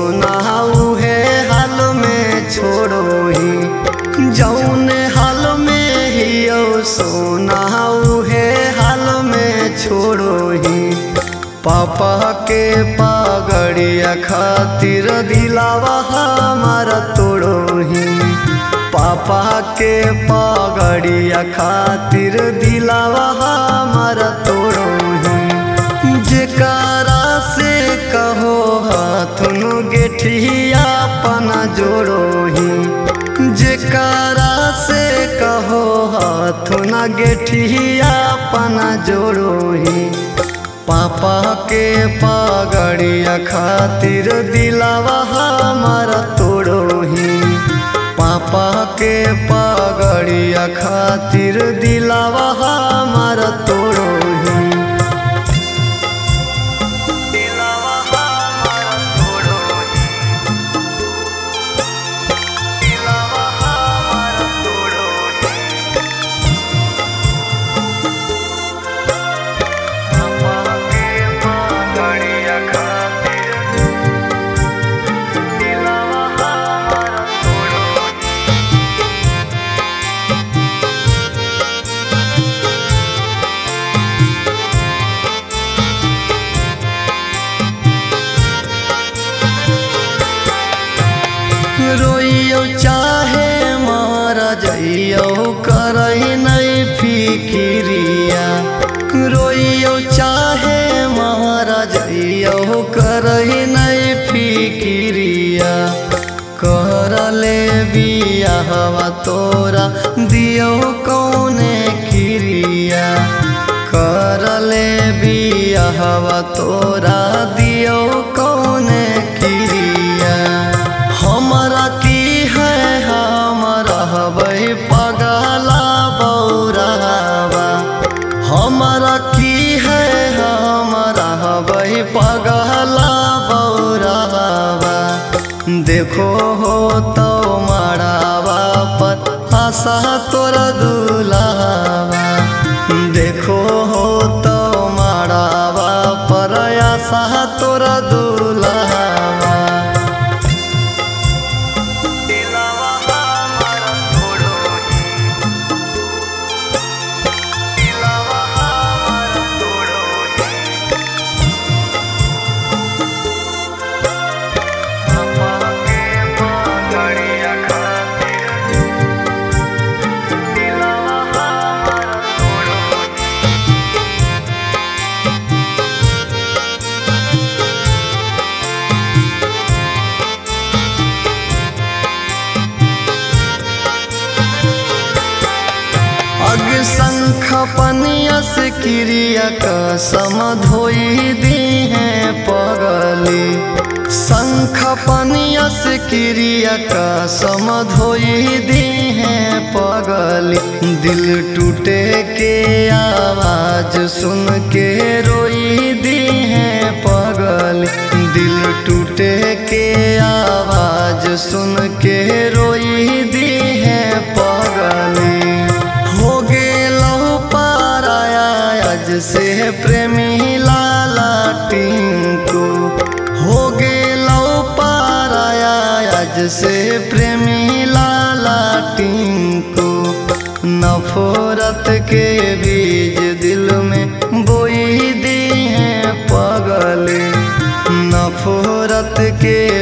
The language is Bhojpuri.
सोना उहे हाल में छोड़ो ही, जौन हाल में हियो सोना उहे हाल में छोड़ो ही। पापा के पगड़िया खातिर दिलावा हमारा तोड़ो ही, पापा के पगड़िया खातिर दिलावा हमारा तोड़ो ही। जेकरा से कहो हाथन गेठिया अपना जोड़ो ही, जेकरा से कहो हाथन गेठिया अपना जोड़ो ही। पापा के पगड़िया खातिर दिलावा हमारा तोड़ो ही, पापा के पगड़िया खातिर दिलावा हमारा तोड़ो ही। दिलावा हमारा तोड़ो ही, दिलावा हमारा तोड़ो ही। पापा के पगड़िया खातिर दिलावा हमारा तोड़ो ही। रोइयो चाहे मारा जइयो करही नहीं फिकिरिया, रोइयो चाहे मारा जइयो करही नहीं फिकिरिया। कर ले बियाहवा तोरा दियो कौने किरिया, कर ले बियाहवा तोरा दियो कौने किरिया। हमरा की है हमरा हबै पगला बौरावा, हमरा की है हमरा हबै पगला बौरावा। देखो हो तो मड़ावा पर आशा तोरा दुलावा, देखो हो तो मड़ावा पर आशा तोरा दुलावा। दिलावा हमारा तोड़ो ही, दिलावा हमारा तोड़ो ही। पापा के पगड़िया खातिर दिलावा हमारा तोड़ो ही। अग शंख पनियस क्रिया कसम धोई दी है पगली, शंख पनियस क्रिया कसम धोई दी है पगली। दिल टूटे के आवाज सुन के रोई दी है पगली, दिल टूटे के आवाज सुन के रोई दी है पगली। हो गेलो पाराया आज से प्रेमी लाला टिंकू, हो गेलो पाराया आज से प्रेमी लाला टिंकू। नफरत के बीज दिल में बोई दी है पगली, नफरत के